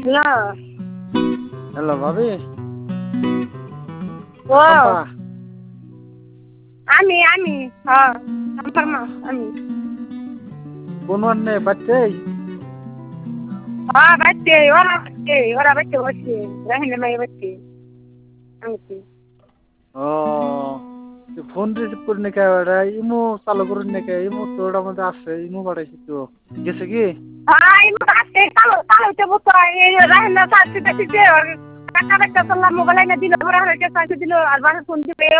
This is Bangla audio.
হ্যালো হ্যালো ভাবি ও শম্পা আমি হ্যাঁ আমার মা আমি কোন নে বাচ্চে হ্যাঁ ওরা বাচ্চে বসছে রাহিনা মাই বাচ্চে আমি ও ফোন রিসিভ করে নাকি ওটা ইমো চালু করে নাকি ইমো তো ওটার মধ্যে আছে ইমো পাঠাইছি তো গেছে কি হ্যাঁ ইমো আসছে কালো হইতে বসতো এই রাহিনা সাথে সাথে কাটা কাটা করলাম মোবাইল এনে দিল ওরা হইতে সাথে দিল আর বাসা ফোন দিবে